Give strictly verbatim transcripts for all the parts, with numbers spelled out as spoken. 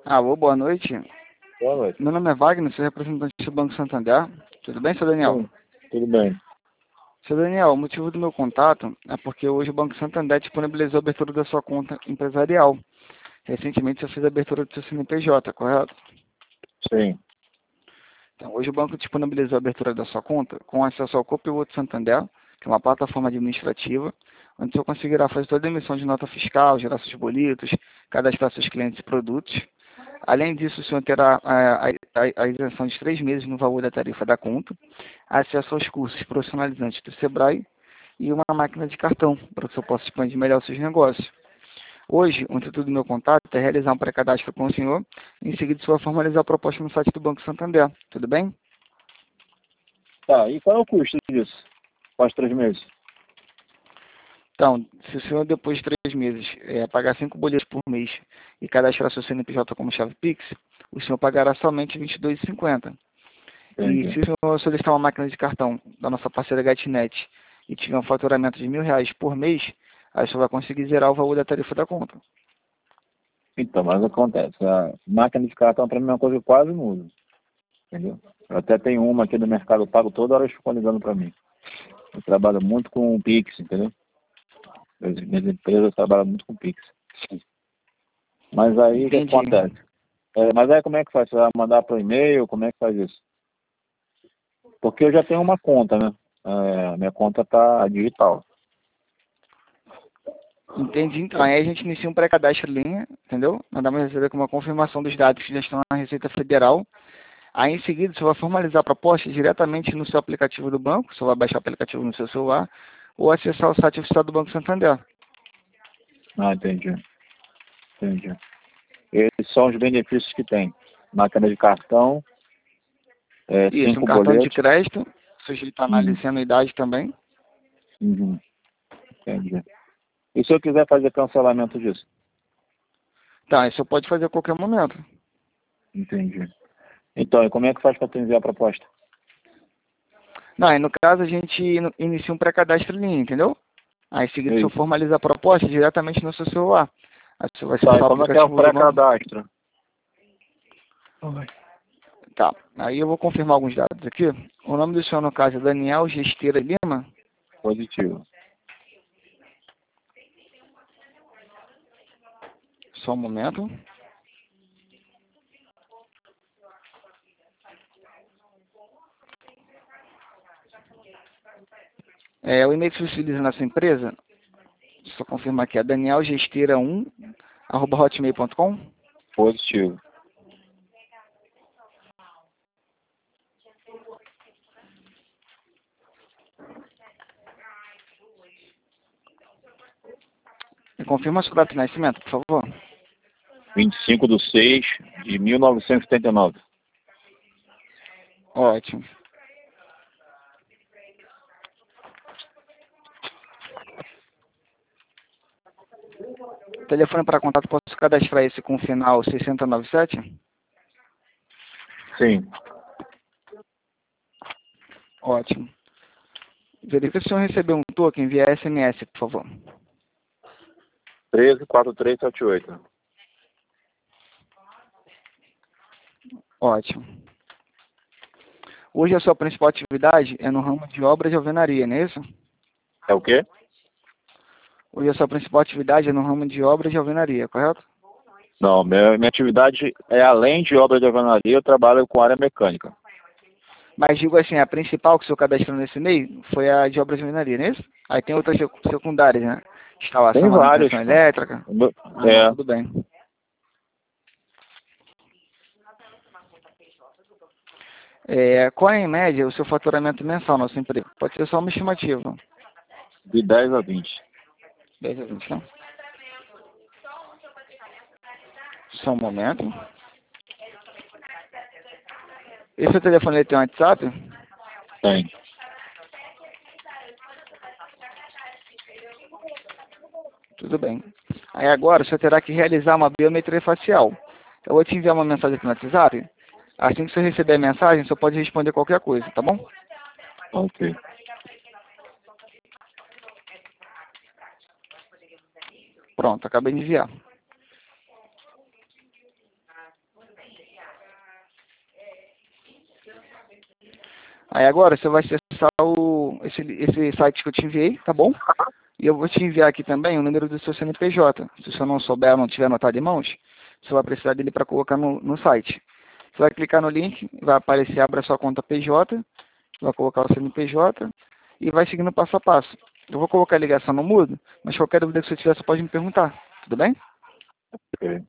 Alô, boa noite. Boa noite. Meu nome é Wagner, sou representante do Banco Santander. Tudo bem, seu Daniel? Sim, tudo bem. Seu Daniel, o motivo do meu contato é porque hoje o Banco Santander disponibilizou a abertura da sua conta empresarial. Recentemente você fez a abertura do seu C N P J, correto? Sim. Então, hoje o banco disponibilizou a abertura da sua conta com acesso ao Copilot Santander, que é uma plataforma administrativa, onde você conseguirá fazer toda a emissão de nota fiscal, gerar seus boletos, cadastrar seus clientes e produtos. Além disso, o senhor terá a, a, a isenção de três meses no valor da tarifa da conta, acesso aos cursos profissionalizantes do Sebrae e uma máquina de cartão, para que o senhor possa expandir melhor os seus negócios. Hoje, o intuito do meu contato é realizar um pré-cadastro com o senhor, e em seguida o senhor vai formalizar a proposta no site do Banco Santander. Tudo bem? Tá, e qual é o custo disso? Após três meses? Então, se o senhor depois de três meses é, pagar cinco boletos por mês e cadastrar seu C N P J como chave Pix, o senhor pagará somente vinte e dois reais e cinquenta centavos. E Entendi. se o senhor solicitar uma máquina de cartão da nossa parceira Gatnet e tiver um faturamento de mil reais por mês, aí o senhor vai conseguir zerar o valor da tarifa da conta. Então, mas acontece. A máquina de cartão para mim é uma coisa que eu quase não uso. Entendeu? Eu até tenho uma aqui no Mercado Pago, toda hora eles ficam ligando para mim. Eu trabalho muito com o Pix, entendeu? As minhas empresas trabalham muito com o Pix. Mas aí o que Entendi. acontece? É, mas aí como é que faz? Você vai mandar para o e-mail? Como é que faz isso? Porque eu já tenho uma conta, né? É, minha conta tá digital. Entendi, então. Aí a gente inicia um pré-cadastro em linha, entendeu? Mandamos receber com uma confirmação dos dados que já estão na Receita Federal. Aí, em seguida, você vai formalizar a proposta diretamente no seu aplicativo do banco, você vai baixar o aplicativo no seu celular, ou acessar o site oficial do Banco Santander. Ah, entendi. Entendi. Esses são os benefícios que tem. Máquina de cartão, é, Isso, um cinco cartão de boletos. crédito, sujeito a Uhum. análise e anuidade também. Uhum. Entendi. E se eu quiser fazer cancelamento disso? Tá, isso pode fazer a qualquer momento. Entendi. Então, e como é que faz para tu enviar a proposta? Não, aí no caso a gente in- inicia um pré-cadastro em linha, entendeu? Aí, em seguida, se eu Isso. formalizar a proposta diretamente no seu celular. Aí você vai Tá, acessar e o como é que é o aplicativo do banco. pré-cadastro? Tá, aí eu vou confirmar alguns dados aqui. O nome do senhor, no caso, é Daniel Gesteira Lima. Positivo. Só um momento. É, o e-mail que você utiliza na sua empresa, só confirmar aqui, é daniel gesteira um arroba hotmail ponto com. Positivo. E confirma a sua data de nascimento, por favor. vinte e cinco de seis de mil novecentos e setenta e nove. Ótimo. Telefone para contato, posso cadastrar esse com o final seiscentos e noventa e sete? Sim. Ótimo. Verifique se o senhor recebeu um token via S M S, por favor. treze quatro três sete oito. Ótimo. Hoje a sua principal atividade é no ramo de obras de alvenaria, não é isso? É o quê? Hoje a sua principal atividade é no ramo de obras de alvenaria, correto? Não, minha, minha atividade é além de obra de alvenaria, eu trabalho com área mecânica. Mas digo assim, a principal que o senhor cadastrou nesse e-mail foi a de obras de alvenaria, não é isso? Aí tem outras secu- secundárias, né? Instalação, Tem vários, manutenção pô. elétrica. Ah, não, É. tudo bem. É, qual é, em média, o seu faturamento mensal na sua empresa? Pode ser só uma estimativa. De dez a vinte. dez a vinte, né? Só um momento. Esse seu telefone ele tem um WhatsApp? Tem. Tudo bem. Aí agora o senhor terá que realizar uma biometria facial. Eu vou te enviar uma mensagem aqui no WhatsApp. Assim que você receber a mensagem, você pode responder qualquer coisa, tá bom? Ok. Pronto, acabei de enviar. Aí agora você vai acessar o, esse, esse site que eu te enviei, tá bom? E eu vou te enviar aqui também o número do seu C N P J. Se você não souber ou não tiver anotado em mãos, você vai precisar dele para colocar no, no site. Você vai clicar no link, vai aparecer, abre a sua conta P J, vai colocar o C N P J e vai seguindo passo a passo. Eu vou colocar a ligação no mudo, mas qualquer dúvida que você tiver, você pode me perguntar. Tudo bem? Ok.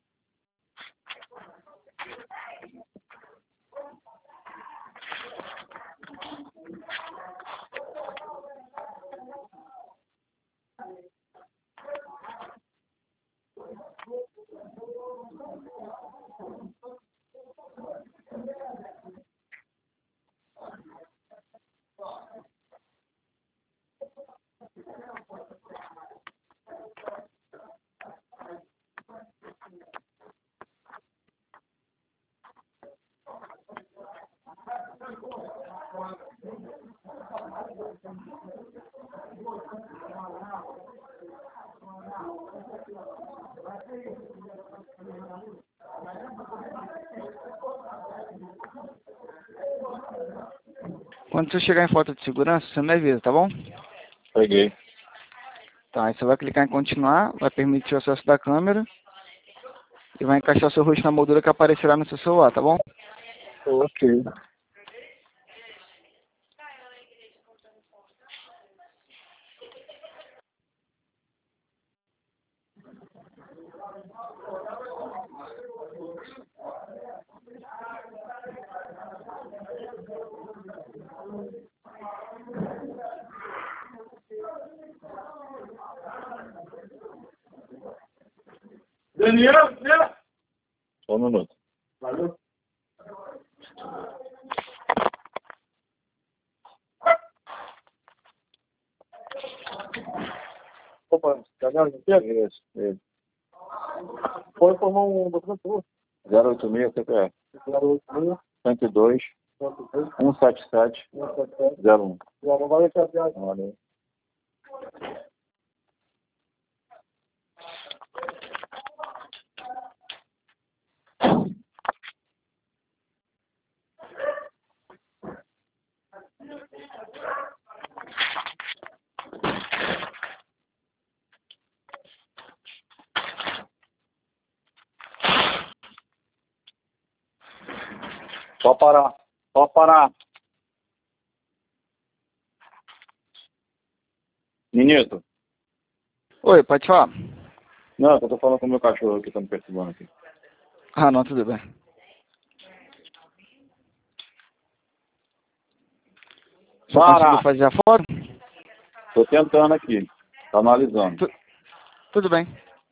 Quando você chegar em foto de segurança, você me avisa, tá bom? Peguei. Tá, aí você vai clicar em continuar, vai permitir o acesso da câmera e vai encaixar seu rosto na moldura que aparecerá no seu celular, tá bom? Ok. Daniel, Daniel. Só um minuto. Valeu. Opa, Daniel, não isso, isso. Pode formar um documento? zero oito seis C P F. zero oito seis cento e dois cento e setenta e sete zero um. Não vai deixar a viagem. Valeu. Pode parar. Pode parar. Ministro. Oi, pode falar? Não, eu tô falando com o meu cachorro que tá me perturbando aqui. Ah, não, tudo bem. Você conseguiu fazer a foto? Tô tentando aqui. Tá analisando. Tu, tudo bem.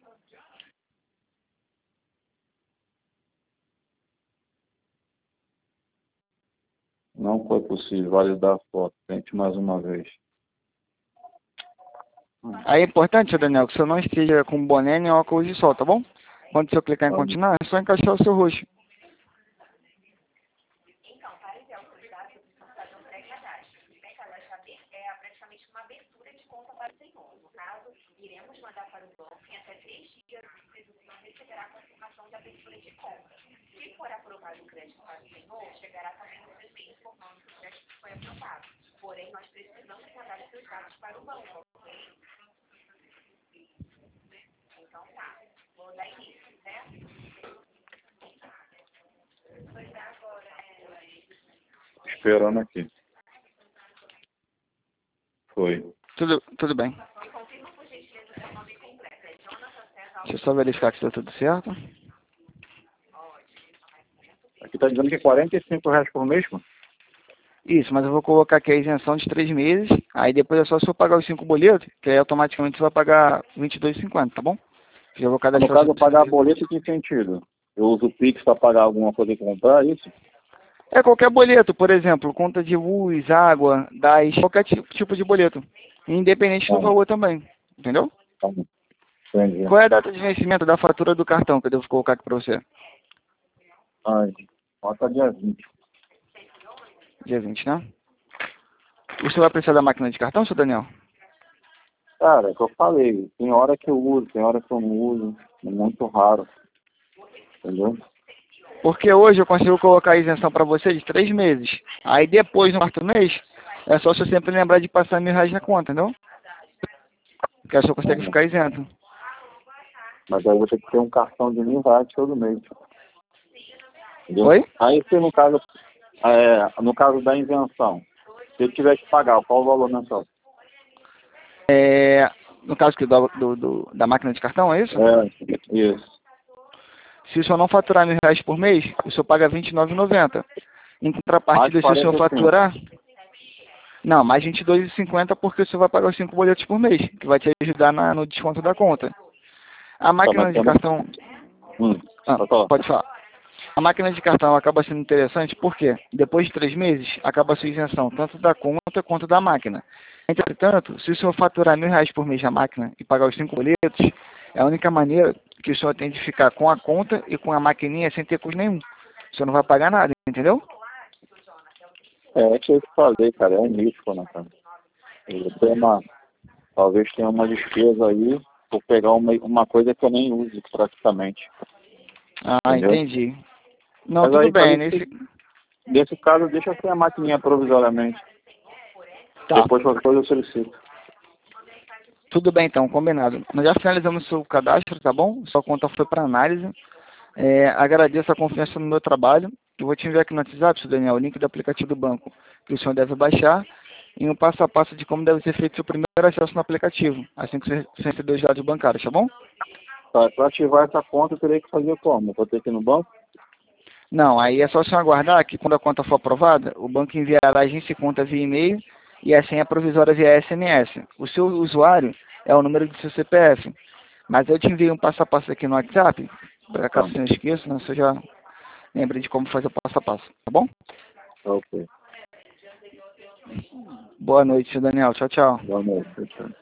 Não foi possível validar a foto. Tente mais uma vez. Aí é importante, Daniel, que você não esteja com boné nem óculos de sol, tá bom? Quando você clicar em continuar, é só encaixar o seu rosto. Esperando aqui. Foi. Tudo, tudo bem. Deixa eu só verificar que está tudo certo. Aqui tá dizendo que é quarenta e cinco reais por mês, mano. Isso, mas eu vou colocar aqui a isenção de três meses, aí depois é só se eu pagar os cinco boletos, que aí automaticamente você vai pagar vinte e dois reais e cinquenta centavos, tá bom? Já vou cadastrar. No caso, eu pagar boleto, que sentido? Eu uso o Pix para pagar alguma coisa e comprar, é isso? É qualquer boleto, por exemplo, conta de luz, água, gás, qualquer tipo de boleto, independente do valor também, entendeu? Entendi. Qual é a data de vencimento da fatura do cartão que eu devo colocar aqui para você? Ai, bota dia vinte. Dia vinte, né? Você vai precisar da máquina de cartão, seu Daniel? Cara, é o que eu falei. Tem hora que eu uso, tem hora que eu não uso. É muito raro. Entendeu? Porque hoje eu consigo colocar a isenção para você de três meses. Aí depois, no quarto mês, é só você sempre lembrar de passar mil reais na conta, entendeu? Que aí você consegue ficar isento. Mas aí eu vou ter que ter um cartão de mil reais todo mês. Entendeu? Oi? Aí se no caso, é, no caso da isenção, se eu tiver que pagar, qual o valor mensal? É, no caso que do, do, do- da máquina de cartão, é isso? É, isso. Se o senhor não faturar mil reais por mês, o senhor paga vinte e nove reais e noventa centavos. Em Mais contrapartida, se o senhor quarenta e cinco. faturar... Não, mais vinte e dois reais e cinquenta centavos porque o senhor vai pagar os cinco boletos por mês, que vai te ajudar na, no desconto da conta. A Tá, máquina mas de também... cartão... Hum, Ah, pode falar. pode falar. A máquina de cartão acaba sendo interessante porque, depois de três meses, acaba a sua isenção, tanto da conta quanto da máquina. Entretanto, se o senhor faturar mil reais por mês na máquina e pagar os cinco boletos, é a única maneira que o senhor tem de ficar com a conta e com a maquininha sem ter custo nenhum. O senhor não vai pagar nada, entendeu? É, é que eu te falei, cara, é um risco, né, cara? Eu tenho uma, talvez tenha uma despesa aí por pegar uma, uma coisa que eu nem uso praticamente. Ah, Entendeu? entendi. Não, Mas tudo aí, bem. falei, Nesse... nesse caso, deixa assim a maquininha provisoriamente. Tá. Depois qualquer coisa eu solicito. Tudo bem, então, combinado. Nós já finalizamos o seu cadastro, tá bom? Sua conta foi para análise. É, agradeço a confiança no meu trabalho. Eu vou te enviar aqui no WhatsApp, seu Daniel, o link do aplicativo do banco que o senhor deve baixar e um passo a passo de como deve ser feito o seu primeiro acesso no aplicativo, assim que você você receber os dados bancários, tá bom? Tá, para ativar essa conta, eu teria que fazer como? Vou ter que ir no banco? Não, aí é só o senhor aguardar que quando a conta for aprovada, o banco enviará a agência e conta via e-mail e a senha provisória via S M S. O seu usuário é o número do seu C P F. Mas eu te envio um passo a passo aqui no WhatsApp, para Tá, caso você não esqueça, né, você já lembre de como fazer o passo a passo, tá bom? tá ok. Boa noite, seu Daniel. Tchau, tchau. Boa noite. Tchau.